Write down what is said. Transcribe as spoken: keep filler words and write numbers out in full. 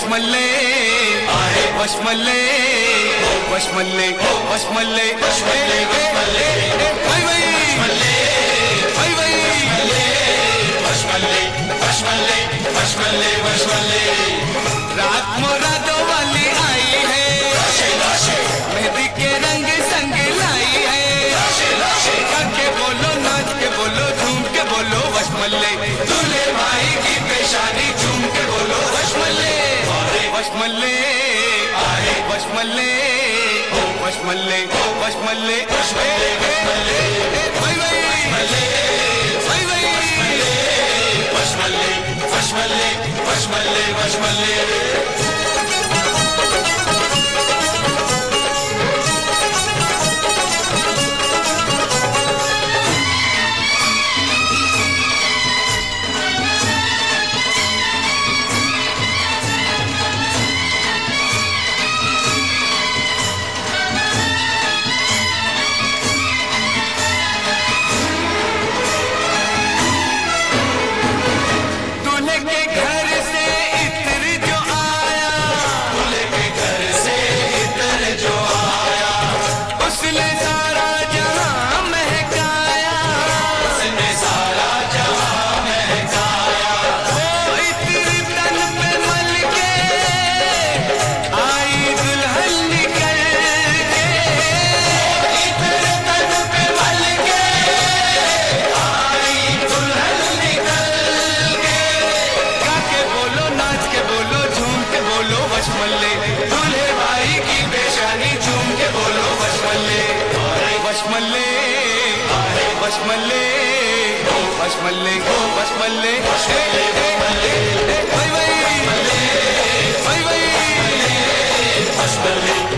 वशमल्ले आए वशमल्ले वशमल्ले वशमल्ले वशमल्ले भाई भाई भाई भाई वशमल्ले वशमल्ले वशमल्ले वशमल्ले रात मुरादो वाली आई है मेहंदी के रंग संग लाई है के बोलो नाच के बोलो झूम के बोलो वशमल्ले दूल्हे भाई की पेशानी झूम के बोलो वशमल्ले वशमल्ले आए वशमल्ले वशमल्ले वशमल्ले वशमल्ले भाई भाई भाई भाई वशमल्ले वशमल्ले वशमल्ले वशमल्ले वशमल्ले दूल्हे भाई की पेशानी झूम के बोलो वशमल्ले वशमल्ले वशमल्ले वशमल्ले वशमल्ले भाई भाई भाई भाई वशमल्ले